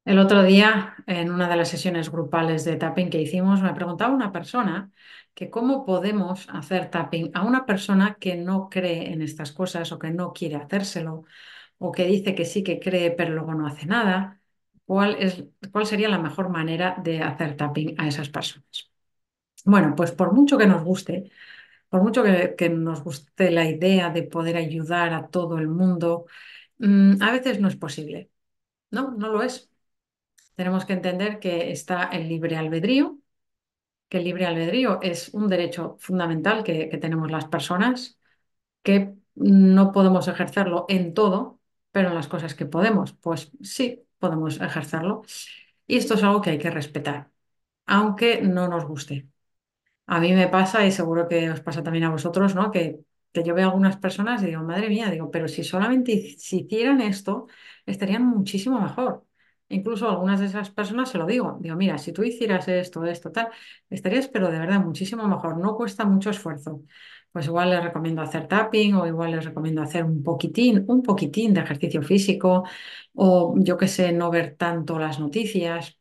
El otro día, en una de las sesiones grupales de tapping que hicimos, me preguntaba una persona que cómo podemos hacer tapping a una persona que no cree en estas cosas o que no quiere hacérselo o que dice que sí que cree pero luego no hace nada. ¿Cuál sería la mejor manera de hacer tapping a esas personas? Bueno, pues por mucho que nos guste, por mucho que nos guste la idea de poder ayudar a todo el mundo, a veces no es posible. No, no lo es. Tenemos que entender que está el libre albedrío, que el libre albedrío es un derecho fundamental que tenemos las personas, que no podemos ejercerlo en todo, pero en las cosas que podemos, pues sí, podemos ejercerlo. Y esto es algo que hay que respetar, aunque no nos guste. A mí me pasa, y seguro que os pasa también a vosotros, ¿no? Que yo veo a algunas personas y digo, madre mía, digo, pero si solamente si hicieran esto, estarían muchísimo mejor. Incluso a algunas de esas personas se lo digo, mira, si tú hicieras esto, tal, estarías, pero de verdad, muchísimo mejor. No cuesta mucho esfuerzo. Pues igual les recomiendo hacer tapping o igual les recomiendo hacer un poquitín de ejercicio físico o yo qué sé, no ver tanto las noticias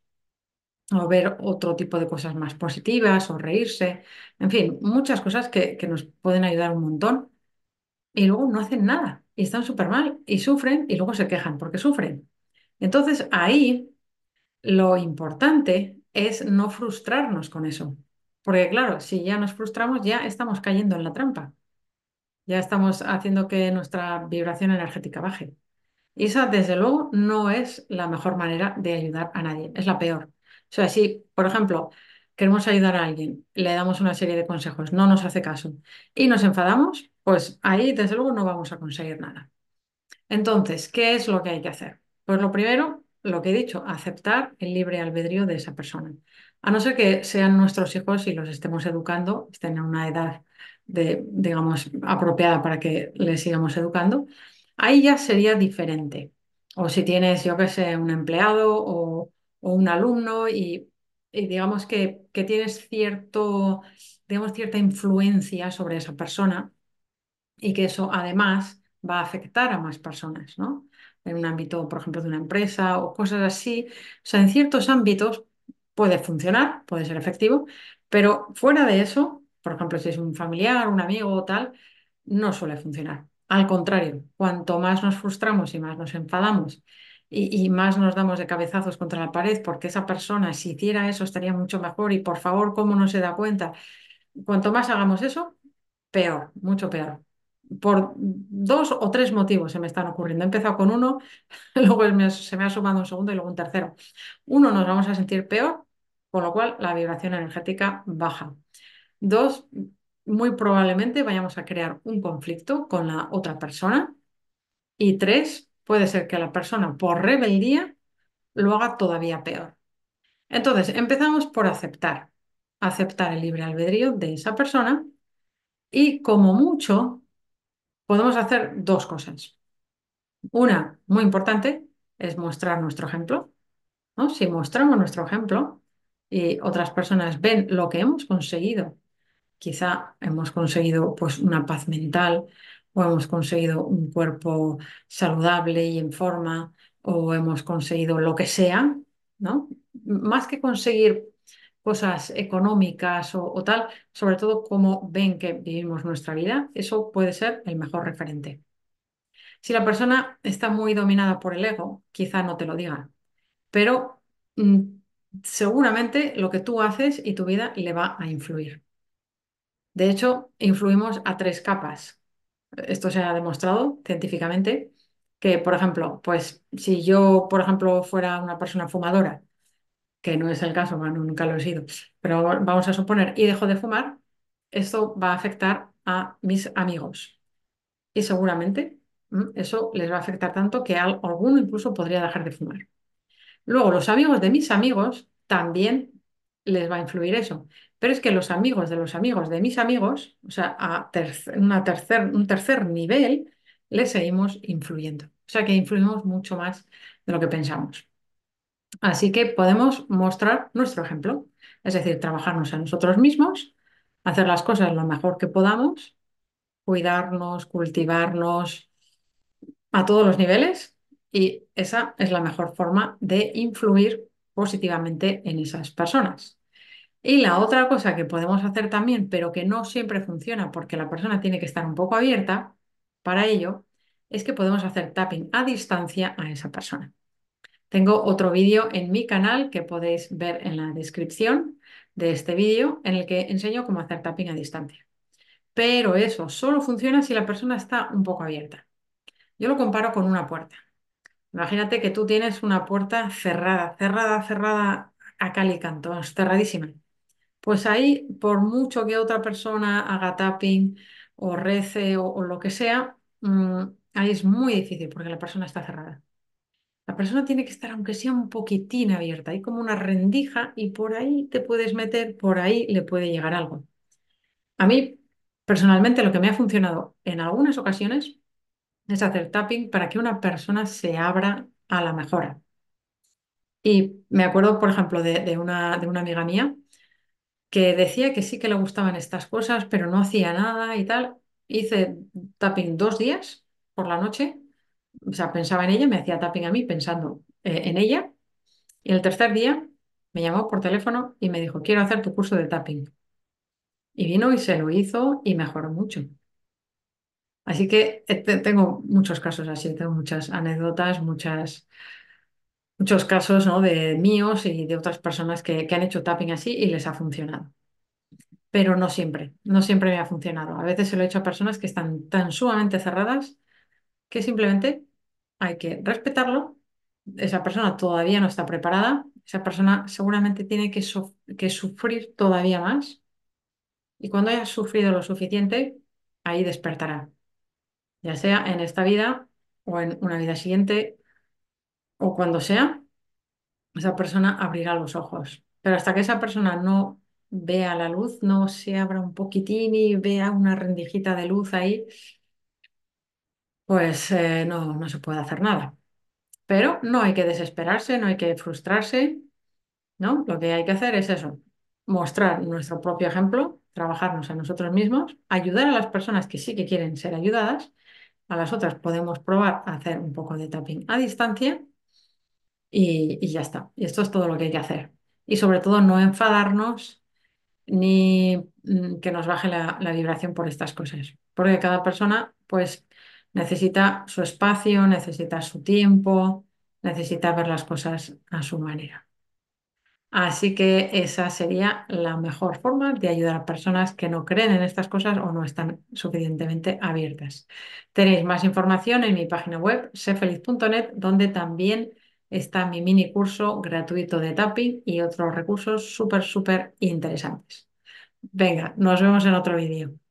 o ver otro tipo de cosas más positivas o reírse, en fin, muchas cosas que nos pueden ayudar un montón y luego no hacen nada y están súper mal y sufren y luego se quejan porque sufren. Entonces ahí lo importante es no frustrarnos con eso, porque claro, si ya nos frustramos ya estamos cayendo en la trampa, ya estamos haciendo que nuestra vibración energética baje. Y esa, desde luego, no es la mejor manera de ayudar a nadie, es la peor. O sea, si, por ejemplo, queremos ayudar a alguien, le damos una serie de consejos, no nos hace caso y nos enfadamos, pues ahí, desde luego, no vamos a conseguir nada. Entonces, ¿qué es lo que hay que hacer? Pues lo primero, lo que he dicho, aceptar el libre albedrío de esa persona. A no ser que sean nuestros hijos y los estemos educando, estén en una edad digamos, apropiada para que les sigamos educando, ahí ya sería diferente. O si tienes, yo qué sé, un empleado o un alumno y digamos que tienes digamos, cierta influencia sobre esa persona y que eso además va a afectar a más personas, ¿no? En un ámbito, por ejemplo, de una empresa o cosas así. O sea, en ciertos ámbitos puede funcionar, puede ser efectivo, pero fuera de eso, por ejemplo, si es un familiar, un amigo o tal, no suele funcionar. Al contrario, cuanto más nos frustramos y más nos enfadamos y más nos damos de cabezazos contra la pared porque esa persona, si hiciera eso, estaría mucho mejor y por favor, ¿cómo no se da cuenta? Cuanto más hagamos eso, peor, mucho peor. Por dos o tres motivos se me están ocurriendo. He empezado con uno, luego se me ha sumado un segundo y luego un tercero. Uno, nos vamos a sentir peor, con lo cual la vibración energética baja. Dos, muy probablemente vayamos a crear un conflicto con la otra persona. Y tres, puede ser que la persona, por rebeldía, lo haga todavía peor. Entonces, empezamos por aceptar el libre albedrío de esa persona y como mucho podemos hacer dos cosas. Una, muy importante, es mostrar nuestro ejemplo, ¿no? Si mostramos nuestro ejemplo y otras personas ven lo que hemos conseguido, quizá hemos conseguido pues una paz mental o hemos conseguido un cuerpo saludable y en forma o hemos conseguido lo que sea, ¿no? Más que conseguir cosas económicas o tal, sobre todo cómo ven que vivimos nuestra vida, eso puede ser el mejor referente. Si la persona está muy dominada por el ego, quizá no te lo diga, pero mm, seguramente lo que tú haces y tu vida le va a influir. De hecho, influimos a tres capas. Esto se ha demostrado científicamente que, por ejemplo, pues si yo, por ejemplo, fuera una persona fumadora, que no es el caso, bueno, nunca lo he sido, pero vamos a suponer, y dejo de fumar, esto va a afectar a mis amigos. Y seguramente eso les va a afectar tanto que alguno incluso podría dejar de fumar. Luego, los amigos de mis amigos también les va a influir eso. Pero es que los amigos de los amigos de mis amigos, o sea, un tercer nivel, les seguimos influyendo. O sea que influimos mucho más de lo que pensamos. Así que podemos mostrar nuestro ejemplo, es decir, trabajarnos a nosotros mismos, hacer las cosas lo mejor que podamos, cuidarnos, cultivarnos a todos los niveles Y esa es la mejor forma de influir positivamente en esas personas. Y la otra cosa que podemos hacer también, pero que no siempre funciona porque la persona tiene que estar un poco abierta para ello, es que podemos hacer tapping a distancia a esa persona. Tengo otro vídeo en mi canal que podéis ver en la descripción de este vídeo en el que enseño cómo hacer tapping a distancia. Pero eso solo funciona si la persona está un poco abierta. Yo lo comparo con una puerta. Imagínate que tú tienes una puerta cerrada, cerrada, cerrada a cal y canto, es cerradísima. Pues ahí, por mucho que otra persona haga tapping o rece o lo que sea, ahí es muy difícil porque la persona está cerrada. La persona tiene que estar, aunque sea un poquitín abierta, hay como una rendija y por ahí te puedes meter, por ahí le puede llegar algo. A mí, personalmente, lo que me ha funcionado en algunas ocasiones es hacer tapping para que una persona se abra a la mejora. Y me acuerdo, por ejemplo, de una amiga mía que decía que sí que le gustaban estas cosas, pero no hacía nada y tal. Hice tapping 2 días por la noche, o sea, pensaba en ella, me hacía tapping a mí pensando en ella. Y el tercer día me llamó por teléfono y me dijo, quiero hacer tu curso de tapping. Y vino y se lo hizo y mejoró mucho. Así que tengo muchos casos así, tengo muchas anécdotas, muchos casos, ¿no? De míos y de otras personas que han hecho tapping así y les ha funcionado. Pero no siempre, no siempre me ha funcionado. A veces se lo he hecho a personas que están tan sumamente cerradas que simplemente hay que respetarlo. Esa persona todavía no está preparada, esa persona seguramente tiene que sufrir todavía más y cuando haya sufrido lo suficiente, ahí despertará, ya sea en esta vida o en una vida siguiente o cuando sea, esa persona abrirá los ojos. Pero hasta que esa persona no vea la luz, no se abra un poquitín y vea una rendijita de luz ahí, pues no se puede hacer nada. Pero no hay que desesperarse, no hay que frustrarse, ¿no? Lo que hay que hacer es eso, mostrar nuestro propio ejemplo, trabajarnos a nosotros mismos, ayudar a las personas que sí que quieren ser ayudadas, a las otras podemos probar a hacer un poco de tapping a distancia y ya está. Y esto es todo lo que hay que hacer. Y sobre todo no enfadarnos ni que nos baje la vibración por estas cosas, porque cada persona pues necesita su espacio, necesita su tiempo, necesita ver las cosas a su manera. Así que esa sería la mejor forma de ayudar a personas que no creen en estas cosas o no están suficientemente abiertas. Tenéis más información en mi página web, sefeliz.net, donde también está mi mini curso gratuito de tapping y otros recursos súper, súper interesantes. Venga, nos vemos en otro vídeo.